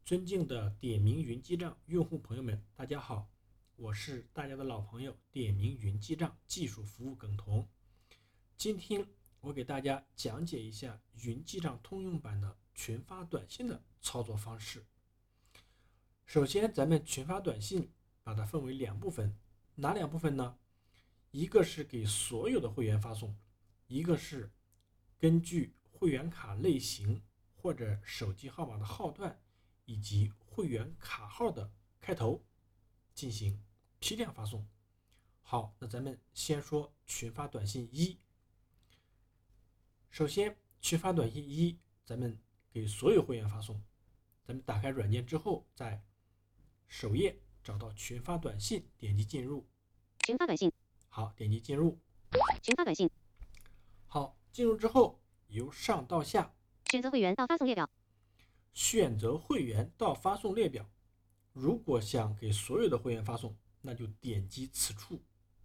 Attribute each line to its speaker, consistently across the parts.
Speaker 1: 尊敬的点名云记账用户朋友们，大家好，我是大家的老朋友点名云记账技术服务耿彤。今天我给大家讲解一下云记账通用版的群发短信的操作方式。首先，咱们群发短信把它分为两部分，哪两部分呢？一个是给所有的会员发送，一个是根据会员卡类型或者手机号码的号段以及会员卡号的开头进行批量发送。好，那咱们先说群发短信一。首先，群发短信一，咱们给所有会员发送。咱们打开软件之后，在首页找到群发短信，点击进入。
Speaker 2: 群发短信。
Speaker 1: 好，点击进入。
Speaker 2: 群发短信。
Speaker 1: 好，进入之后，由上到下
Speaker 2: 选择会员到发送列表。
Speaker 1: 选择会员到发送列表。如果想给所有的会员发送，那就点击此处。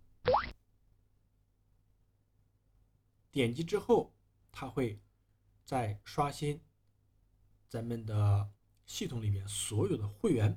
Speaker 1: 点击之后，它会再刷新咱们的系统里面所有的会员。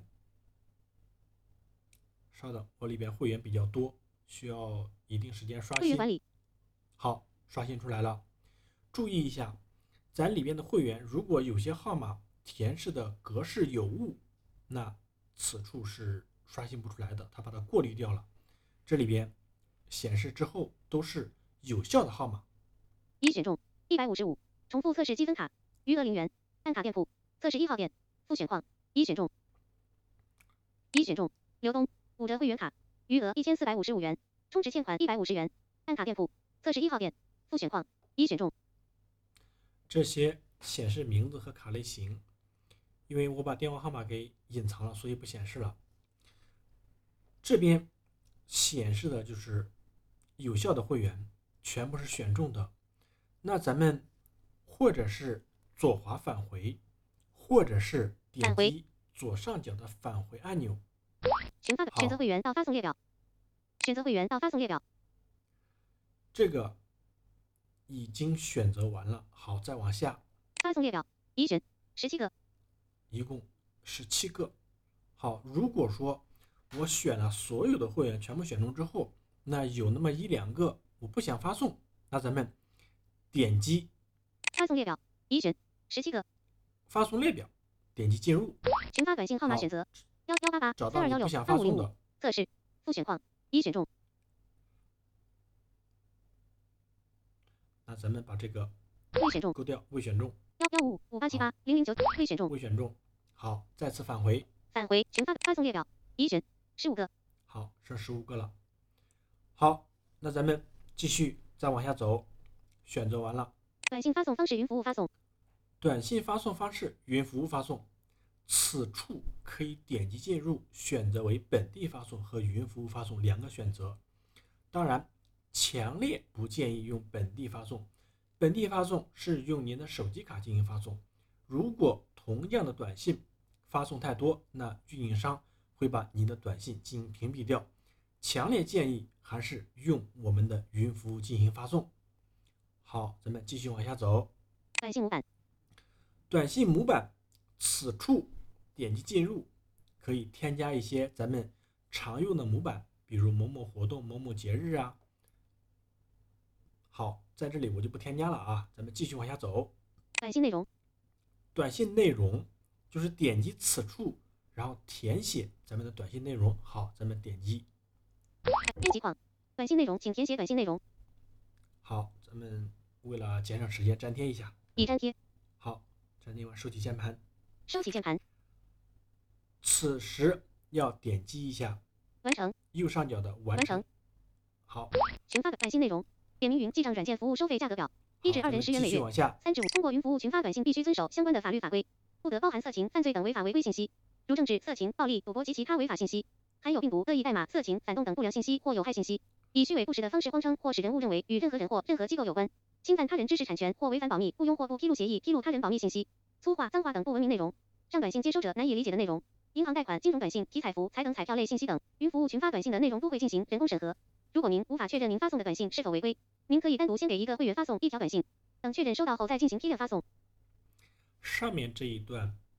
Speaker 1: 稍等，我里边会员比较多，需要一定时间刷新。
Speaker 2: 会员管理。
Speaker 1: 好，刷新出来了。注意一下，咱里边的会员如果有些号码填示的格式有误，那此处是刷新不出来的，它把它过滤掉了。这里边显示之后都是有效的号码。
Speaker 2: 已选中155，重复测试积分卡，余额0元，按卡店铺，测试1号店，复选框，已选中。已选中，刘东5折会员卡，余额1455元，充值欠款150元，按卡店铺，测试1号店，复选框，已选中。
Speaker 1: 这些显示名字和卡类型，因为我把电话号码给隐藏了，所以不显示了。这边显示的就是有效的会员，全部是选中的。那咱们或者是左滑返回，或者是点击左上角的返回按钮。
Speaker 2: 群发选择会员到发送列表。选择会员到发送列表。
Speaker 1: 这个已经选择完了。好，再往下。
Speaker 2: 发送列表已选17个，
Speaker 1: 一共17个。好，如果说我选了所有的会员全部选中之后，那有那么1、2个我不想发送，那咱们点击
Speaker 2: 发送列表已选17个，
Speaker 1: 发送列表，点击进入。
Speaker 2: 群发短信号码选择1188
Speaker 1: 找到你不想发送的，
Speaker 2: 测试复选框已选中。
Speaker 1: 那咱们把这个
Speaker 2: 未选中
Speaker 1: 勾掉，未选中。
Speaker 2: 11558780009未选中，
Speaker 1: 未选中。好，再次返回。
Speaker 2: 返回群发送列表已选15个。
Speaker 1: 好，剩15个了。好，那咱们继续再往下走，选择完了。
Speaker 2: 短信发送方式云服务发送。
Speaker 1: 短信发送方式云服务发送，此处可以点击进入，选择为本地发送和云服务发送2个选择。当然，强烈不建议用本地发送。本地发送是用您的手机卡进行发送。如果同样的短信发送太多，那运营商会把您的短信进行屏蔽掉。强烈建议还是用我们的云服务进行发送。好，咱们继续往下走。
Speaker 2: 短信模板。
Speaker 1: 短信模板，此处点击进入，可以添加一些咱们常用的模板，比如某某活动、某某节日啊。好，在这里我就不添加了啊，咱们继续往下走。
Speaker 2: 短信内容。
Speaker 1: 短信内容就是点击此处，然后填写咱们的短信内容。好，咱们点击
Speaker 2: 编辑框，短信内容，请填写短信内容。
Speaker 1: 好，咱们为了节省时间粘贴一下。
Speaker 2: 已粘贴。
Speaker 1: 好，粘贴完收起键盘。
Speaker 2: 收起键盘。
Speaker 1: 此时要点击一下
Speaker 2: 完成
Speaker 1: 右上角的完成。好，
Speaker 2: 群发短信内容。点名云记账软件服务收费价格表：1至2人10元每月，3至5。通过云服务群发短信必须遵守相关的法律法规，不得包含色情、犯罪等违法违规信息，如政治、色情、暴力、赌博及其他违法信息，含有病毒、恶意代码、色情、反动等不良信息或有害信息，以虚伪不实的方式谎称或使人误认为与任何人或任何机构有关，侵犯他人知识产权或违反保密、雇佣或不披露协议披露他人保密信息，粗话、脏话等不文明内容，让短信接收者难以理解的内容，银行贷款、金融短信、体彩服、彩等彩票类信息等，云服务群发短信的内容都会进行人工审核。如果您无法确认您发送的短信是否违规，您可以单独先给一个会员发送1条短信，等确认收到后再进行批量发送。
Speaker 1: 上面这一段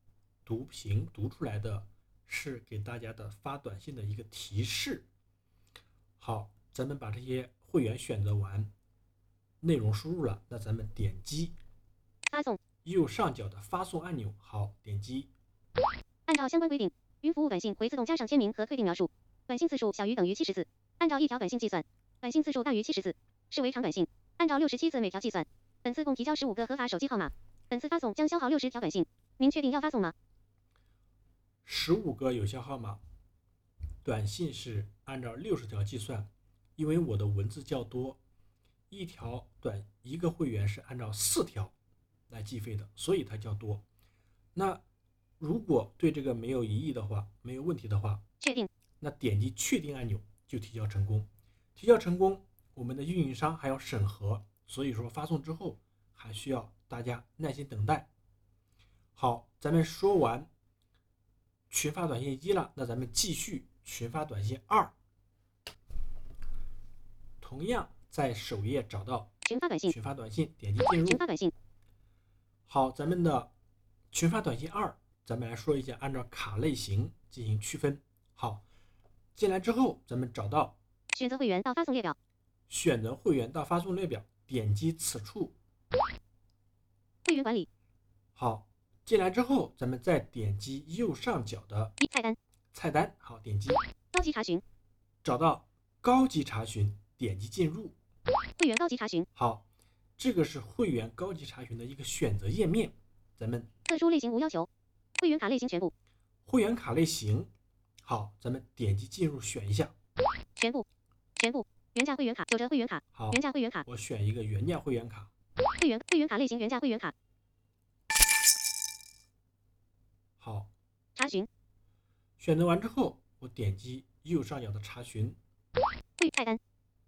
Speaker 1: 读屏读出来的是给大家的发短信的一个提示。好，咱们把这些会员选择完，内容输入了，那咱们点击
Speaker 2: 发送
Speaker 1: 右上角的发送按钮。好，点击
Speaker 2: 按照相关规定，云服务短信会自动加上签名和退订描述，短信字数小于等于70字，按照一条短信计算，短信字数大于70字视为长短信，按照67字每条计算。本次共提交15个合法手机号码，本次发送将消耗60条短信，您确定要发送吗
Speaker 1: ？15个有效号码，短信是按照60条计算，因为我的文字较多，一个会员是按照4条来计费的，所以它较多。那如果对这个没有疑义的话，没有问题的话，
Speaker 2: 确定，
Speaker 1: 那点击确定按钮就提交成功。提交成功，我们的运营商还要审核，所以说发送之后还需要大家耐心等待。好，咱们说完群发短信1了，那咱们继续群发短信2。同样在首页找到
Speaker 2: 群发短信，
Speaker 1: 点击进入
Speaker 2: 群发短信。
Speaker 1: 好，咱们的群发短信2，咱们来说一下，按照卡类型进行区分。好，进来之后，咱们找到
Speaker 2: 选择会员到发送列表，
Speaker 1: 选择会员到发送列表，点击此处
Speaker 2: 会员管理。
Speaker 1: 好，进来之后，咱们再点击右上角的菜单，好，点击
Speaker 2: 高级查询，
Speaker 1: 找到高级查询，点击进入
Speaker 2: 会员高级查询。
Speaker 1: 好，这个是会员高级查询的一个选择页面，咱们
Speaker 2: 特殊类型无要求，会员卡类型全部，
Speaker 1: 会员卡类型。好，咱们点击进入选一下
Speaker 2: 全部原价会员卡，有着会员卡，
Speaker 1: 好，
Speaker 2: 原价会员卡，
Speaker 1: 我选一个原价会员卡，
Speaker 2: 会员卡类型原价会员卡。
Speaker 1: 好，
Speaker 2: 查询，
Speaker 1: 选择完之后，我点击右上角的查询，
Speaker 2: 菜单。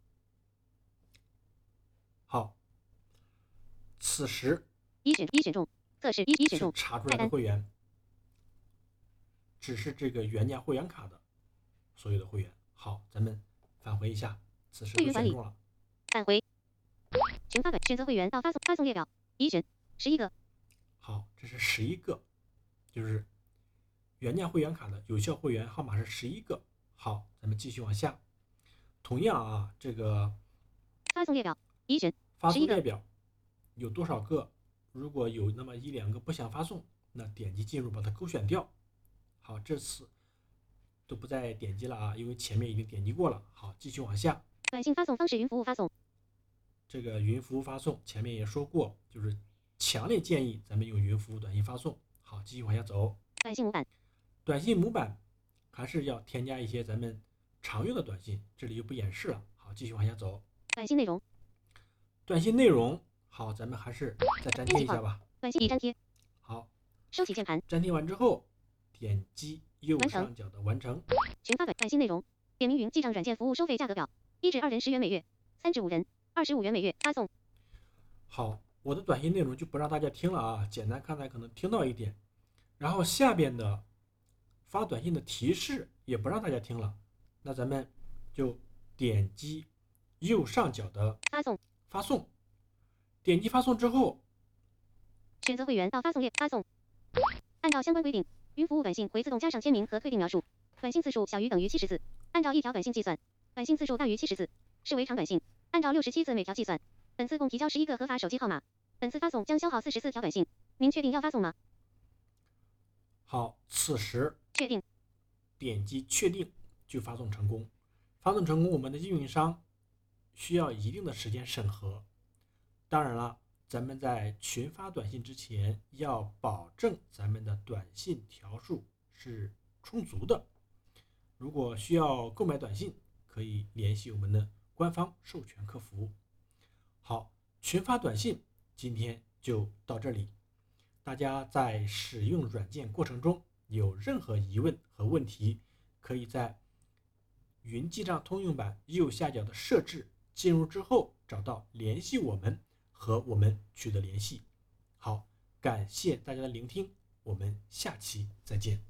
Speaker 1: 好，此时
Speaker 2: 一选中，测试一选中，
Speaker 1: 查出来的会员只是这个原价会员卡的所有的会员。好，咱们返回一下，此时都选中了。
Speaker 2: 返回。群发短选择会员到发送列表，已选11个。
Speaker 1: 好，这是11个，就是原价会员卡的有效会员号码是11个。好，咱们继续往下。同样啊，这个
Speaker 2: 发送列表已选
Speaker 1: 发送列表有多少个？如果有那么1、2个不想发送，那点击进入把它勾选掉。好，这次都不再点击了啊，因为前面已经点击过了。好，继续往下。
Speaker 2: 短信发送方式云服务发送。
Speaker 1: 这个云服务发送前面也说过，就是强烈建议咱们用云服务短信发送。好，继续往下走。
Speaker 2: 短信模板，
Speaker 1: 短信模板还是要添加一些咱们常用的短信，这里就不演示了。好，继续往下走。
Speaker 2: 短信内容，
Speaker 1: 好，咱们还是再粘贴一下吧。
Speaker 2: 短信已粘贴。
Speaker 1: 好，
Speaker 2: 收起键盘。
Speaker 1: 粘贴完之后，点击右上角的完成。
Speaker 2: 群发短信内容，点名云记账软件服务收费价格表：1至2人10元每月，3至5人25元每月。发送。
Speaker 1: 好，我的短信内容就不让大家听了啊，简单看来可能听到一点，然后下边的发短信的提示也不让大家听了，那咱们就点击右上角的发送，点击发送之后，
Speaker 2: 选择会员到发送列发送。按照相关规定，云服务短信会自动加上签名和退订描述，短信字数小于等于70字，按照一条短信计算，短信字数大于70字视为长短信，按照67字每条计算。本次共提交11个合法手机号码，本次发送将消耗44条短信，您确定要发送吗？
Speaker 1: 好，此时
Speaker 2: 确定，
Speaker 1: 点击确定就发送成功。发送成功，我们的运营商需要一定的时间审核。当然了，咱们在群发短信之前要保证咱们的短信条数是充足的。如果需要购买短信，可以联系我们的官方授权客服。好，群发短信今天就到这里。大家在使用软件过程中有任何疑问和问题，可以在云记账通用版右下角的设置进入之后找到联系我们，和我们取得联系。好，感谢大家的聆听，我们下期再见。